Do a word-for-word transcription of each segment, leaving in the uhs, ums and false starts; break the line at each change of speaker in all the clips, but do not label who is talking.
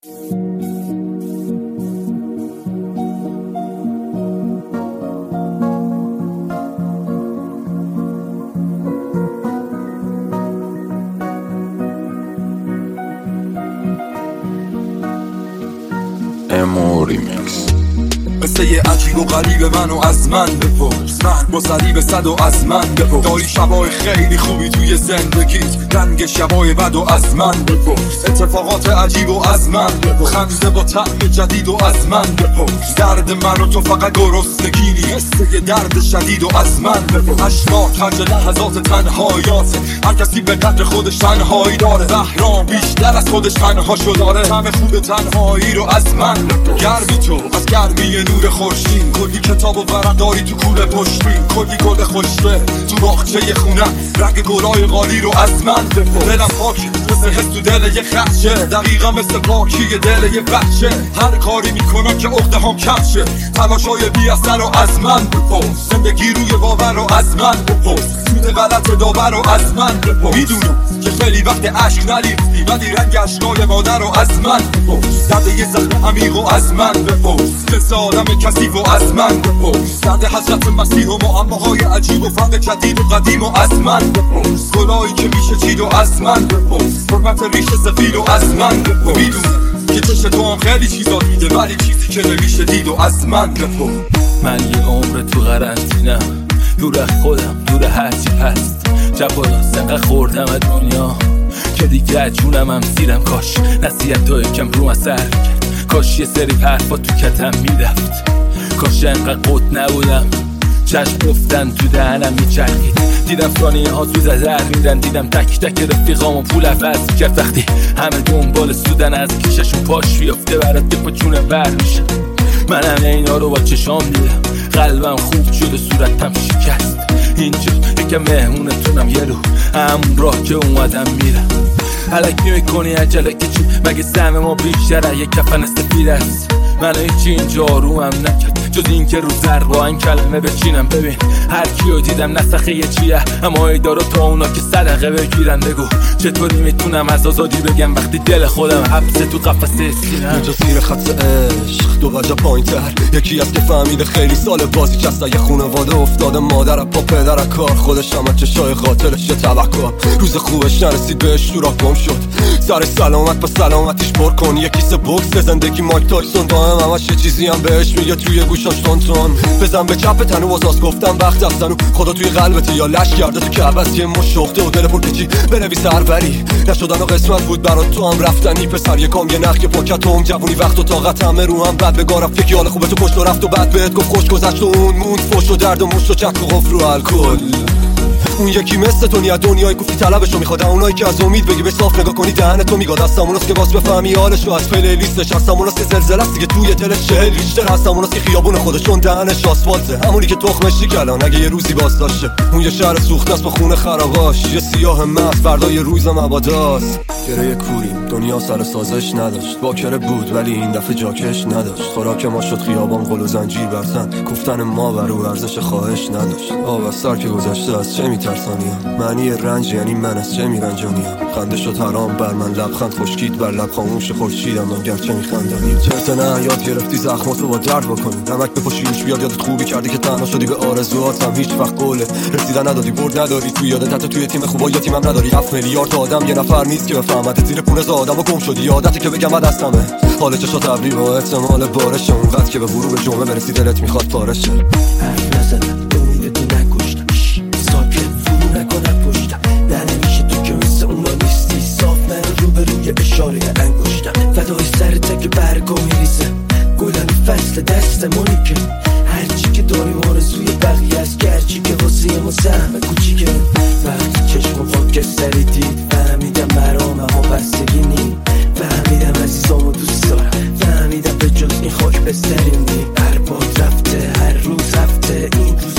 امو ریمیکس.
قصه یه عجیب و غریب منو از من بپرس، من با صلیب صد و از من بپرس. داری شبای خیلی خوبی توی زندگیت، رنگ شبای بد و از من بپرس. اتفاقات عجیب و از من بپرس، خنده با طعم جدید و از من بپرس. درد من رو تو فقط گرسنگی، حسه درد شدید و از من بپرس. اشکات خرج لحظات تنهایاته، هر کسی به قدر خودش تنهایی داره. بهرام بیشتر از خودش تنهاشو داره، همه خوب تنهایی رو از من بپرس. گرمی تو از گرمی نور خورشید، کلی کتاب و ورق داری تو کوله پشتی، کلی گل خوشته تو باغچه خونه، رنگ گلای غالی رو از من بپرس. دلم پاک مثل حس تو دل یه خرچه، دقیقا مثل پاکی دل یه بچه. هر کاری میکنم که عقده هم کم شه، تلاشای بی اثر رو از من بپرس. زندگی روی باور رو از من بپرس، سود غلط داور رو از من بپرس. میدونم که خیلی وقت عشق نریختی، ولی رنگ عشقای مادر رو از من بپرس. درد یه زخم عمیق و از من بپرس، قصه آدم کثیف و از من بپرس. درد حضرت مسیح و معماهای عجیب و فرق جدید و قدیم و از من بپرس. گلایی که میشه چید و از من بپرس، حرمت ریش سفید و از من بپرس. میدونم که چشم تو هم خیلی چیزا میده، ولی چیزی که نمیشه دید و از من بپرس.
من یه عمر تو قرنطینم، دور از خودم، دور هرچی هست. جبالا سنقه خوردم از دنیا که دیگه جونم هم زیرم. کاش نصیحت ها یکم رو اثر کرد، کاش یه سری حرفا تو کتم میرفت، کاش انقدر قط نبودم. چشم گفتن تو دهنم میچرخید، دیدم ثانیه ها تو زدر میدن، دیدم تک تک رفیقامو پول عوض کرد. وقتی همه دنبال سودن از کیششون پاش بیافته برات که پاچونه بر میشن. منم اینا رو با چشام دیدم، قلبم خوب شد و صورتم شکست. اینجا یکم مهمونتونم یه رو همون راه که اومدم میرم. الکی میکنی عجله که چی؟ مگه سهم ما بیشتره یک کفن سفید است؟ من هیچی اینجا رو هم نکرد جز این که رو زر با این کلمه بچینم. ببین هر کیو دیدم نسخه یه چیه، اما ای دارو تا اونا که صدقه بگیرن. بگو چطوری میتونم از آزادی بگم وقتی دل خودم حبسه تو قفسه سینم.
اینجا زیر خط عشق دو وجه پایین تر، یکی از که فهمیده خیلی سال بازی کسته یه خونواده افتاده، مادر پا پدر کار، خودش هم چشای قاتلش یه تبکار. روز خوبش نرسید بهش تو راه گم شد، سر سلامت با سلامتیش پر کن. یه کیسه بوکس زندگی مایک تایسون، با هم همش یه چیزی هم بهش میگه توی گوشاش تون تون. بزن به چپ تنو واساس گفتم وقت افتنو، خدا توی قلبت یا لش کرده تو کعبت یه مشوخته و دل پر کچی بنویس هر بری نشدن و قسمت بود برات تو هم رفتنی. پسر یکام یه نخ که پاکت هم جوونی وقت و طاقت همه رو هم بد بگارم. فکر حال خوبه تو پشت و رفت و بعد بهت گفت خوش گذشت و اون موند فوش و درد و مشت و چک و قفل و الکل. اون یکی مثل تو نیاد دنیای گفتی طلبشو میخواد، اونایی که از امید بگی به صاف نگاه کنی دهن تو میگاد. هستموناست که باز بفهمی حالشو از پلیلیستش، هستموناست که زلزله است دیگه توی دلش چهل ریشتر، هستموناست که خیابون خودشون دهنش آسفالته، همونی که تخمشی کلان اگه یه روزی باز داشته. اون یه شهر سوخته است با خون خراباش، یه سیاه مست فردای روز مباداست. گره کوریم دنیا سر سازش نداشت، باکره بود ولی این دفعه جاکش نداشت. خوراک ما شد خیابان قل و زنجیر برسن، گفتن ما بر او ارزش خواهش نداشت. آب از سر که گذشته از چه میترسانیم، معنی رنج یعنی من از چه میرنجانیم. خنده شد حرام بر من، لبخند خشکید بر لب خاموش خورشیدم، من گرچه میخندم. چرت نه یاد گرفتی زخماتو با درد بکنی، نمک بپاشیش بیاد یادت خوبی کردی که تنها شدی به آرزوهاتم هیچ وقت قوله رسیدن ندادی، برد نداری توی یادت، حتی توی تیم خوبا یا تیمم نداری. هفت میلیارد آدم یه نفر نیست که بفهمت، زیر پونه آدمو گم شدی، عادتی که بگم دستمه. حال چشات ابری با احتمال بارش، اونقدر که به غروب جمعه برسی دلت میخواد پارشه.
حرف نزدم امیدتو نکشتم، ساکت فرو نکنم پشتم، نه نمیشه تو که مثل اونا نیستی. صاف من رو به روی اشاره انگشتم، فدای سرته که برگا میریزه، گلن فصل دستمونی که هرچی که داریم آرزوی بقیه است، گرچی که واسه ما سهم کوچیکه. وقتی چشم خاک سری دید فهمیدم مرام اما بستگی نیم، فهمیدم عزیزامو دوست دارم، فهمیدم به جز این خاک بستریم نیم. هر باد رفته هر روز هفته این روز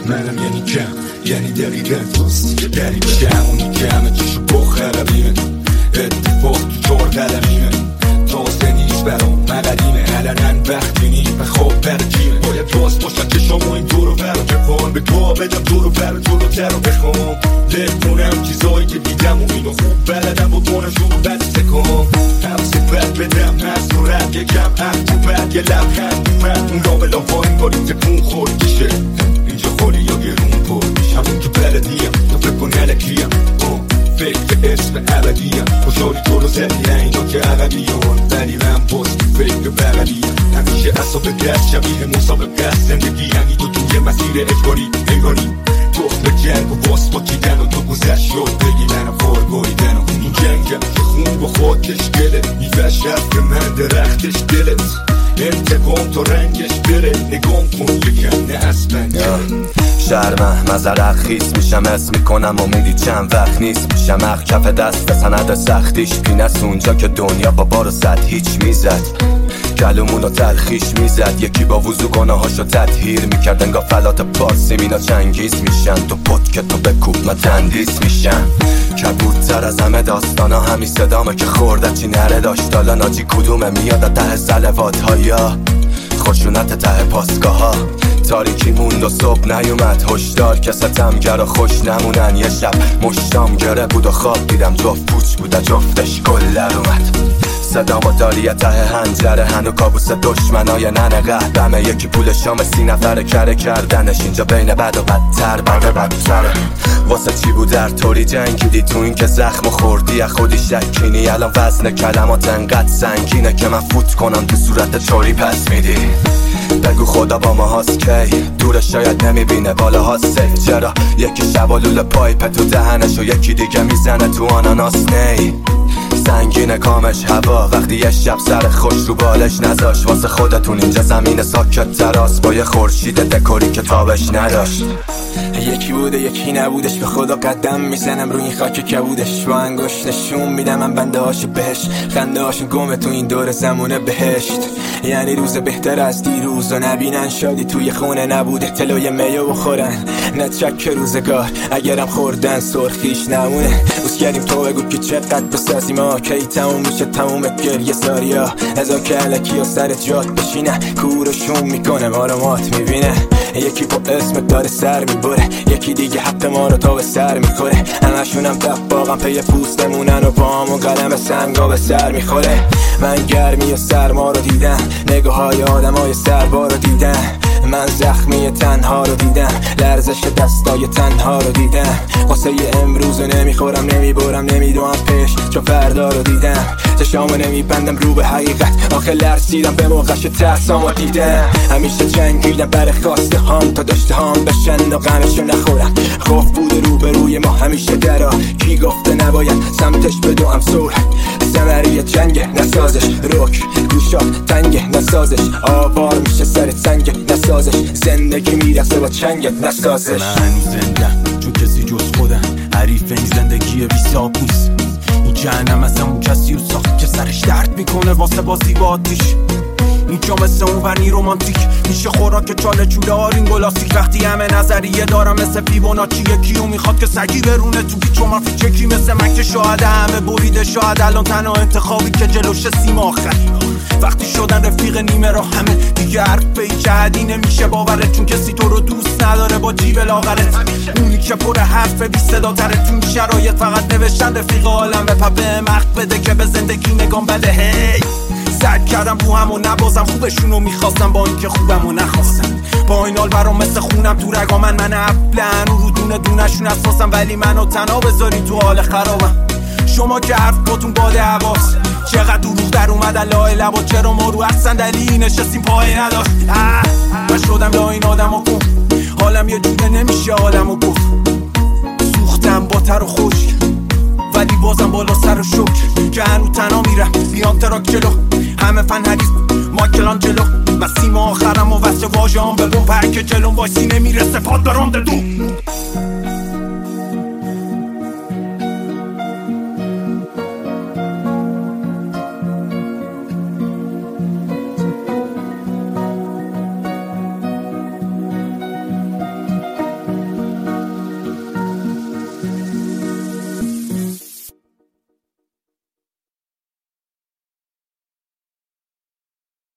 منم یعنی کم، یعنی دقیقا دوست دری بشه همونی که همه چیشو بخربیمه اتفاق تو چار قلمیمه تازه نیست برام مقدیمه علنن وقتی نیست و خواب برکیمه باید باز باشن که شما این دورو برو که پان به دعا بدم دورو برو دورو تر رو بخوام لکنم چیزایی که دیدم و اینو خوب بلدم و کنم شروع بد سکام حبس بد بدم هست و رد یکم هم تو بد یه لبخند اومد اون را بلا پایین باری تکون خورد کشه اینجا خالی یا گرون پر میشم اون که بلدیم تو فکر کن نلکیم فکر اسم ابدیم خوشحالی تو رو زدی اینا که عقبیان ولی من باز فکر بغلیم همیشه اصاب دست شبیه مصاب دست زندگی یعنی تو توی مسیر اجباری انگاری تخم جنگ و باز با کیدن و تو گذشت شد بگی منم فارگاریدن و این جنگم که خون با خاکش گله میوه شرف من درختش دلت انتقام تو رنگش بره نگام کن یکم نه اصلا
شرمه مزرق خیس میشم اسم میکنم امیدی چند وقت نیست میشم اخ کف دست سند سختیش پینست اونجا که دنیا با بار و صد هیچ میزد گلومونو تلخیش میزد یکی با وضو گناهاشو تطهیر میکرد انگاه فلات پارسی مینا چنگیز میشن تو پت که تو بکوب ما تندیس میشن کبودتر از همه داستانا همی صدامه که خورده چی نره داشت حالا ناجی کدومه میاد ته سلوات ها یا خشونت ته پاسگاه ها تاریکی موند و صبح نیومد هشدار که ستمگر و خوش نمونن یه شب مشتام گره بود و خواب دیدم جفت پوچ بوده جفتش گلر اومد صدام و داریه ته هنجره هنو کابوس دشمنای ننه قهبمه یکی پول شام سی نفره کره کردنش اینجا بین بد و بدتر بد بدتره واسه چی بود در طوری جنگیدی تو این که زخم خوردی خودی شکینی الان وزن کلمات انقدر سنگینه که من فوت کنم تو صورت چوری پس میدی بگو خدا با ما هاست کی دورش شاید نمیبینه بالا هاست سیف چرا یکی شبالول پایپ تو دهنش و یکی دیگه میزنه تو آناناس نی سنگین کامش هوا وقتی یه شب سر خوش رو بالش نذاش واسه خودتون اینجا زمین ساکت تراس با یه خورشید دکوری که تابش نداشت
یکی بوده یکی نبودش به خدا قدم میزنم روی این خاک کبودش با انگشت نشون میدم من بنده هاشو بهش خنده هاشو گمه تو این دور زمونه بهشت یعنی روز بهتر از دیروز و نبینن شادی توی خونه نبوده تلوی میو بخورن نتشک روزگار اگرم خوردن سرخیش نمونه بوس کردیم تو بگو که چقدر بسازیم ها کی تموم میشه تموم گریه ساریا ازا که علکی ها سر جات بشینه کورشون میکنه ما رو مات میبینه یکی با اسمت داره سر میبره یکی دیگه حق ما رو تا به سر میخوره همشونم دباغم پی پوستمونن و پامون قلم سنگا به سر میخوره من گرمی و سرما رو دیدم نگاه های آدم های سربا رو دیدم من زخمی تنها رو دیدم لرزش دستای تنها رو دیدم واسه امروز رو نمیخورم نمیبرم نمیدونم پیش چون فردا رو دیدم چشامو نمیبندم رو به حقیقت آخه لرسیدم به موقعش ترسامو دیدم همیشه جنگیدم بر خواسته هام تا داشته هام بشن و غمشو نخورم خوف بوده رو به روی ما همیشه درا کی گفته نباید سمتش بدوم سور سمری جنگه نسازش روک گوشا تنگه نسازش آوار میشه سر سنگه نسازش زندگی میرسه با چنگه نسازش من هنوز زندم چون کسی جز خودم حریف این زندگی بی ساب نیست این جهنم از همون کسی رو ساخت که سرش درد میکنه واسه بازی با آتیش اینجا مثل اون ورنی رومانتیک میشه خوراک چاله چوله آرین گلاسیک وقتی همه نظریه دارم مثل فیبوناچی یکیو میخواد که سگی برونه تو پیچ و مافی چکی مثل من که شاهد همه بریده شاید الان تنها انتخابی که جلوش سیم آخری وقتی شدن رفیق نیمه را همه دیگه حرف به این جهدی نمیشه باورت چون کسی تو رو دوست نداره با جیب لاغرت اونی که پر حرف بی صدا تره تو این شرایط فقط نوشتن رفیق عالم به پبه مخت بده که به زندگی نگام بده هی سرد کردم رو هم و نبازم خوبشونو میخواستم با این که خوبم و نخواستم با این حال برام مثل خونم تو رگا من من افلن رو دونه دونشون اساسم ولی منو تنها بذاری تو حال خرابم شما که حرف باتون باده حواس چقدر دروغ در اومد لای لبا چرا ما رو احسن دلی نشستیم پای نداشت من شدم لا این آدم و کن حالم یه جوره نمیشه آدم و گفت سوختم با تر و خوش ولی بازم بالا سر و شکر که هنو تنها میرم بیان تراک جلو همه فن حریف مایکلان جلو و سیم آخرم و وسط واژه هم به بوم پرک جلوم وایسی نمیرسه پاد دارم دو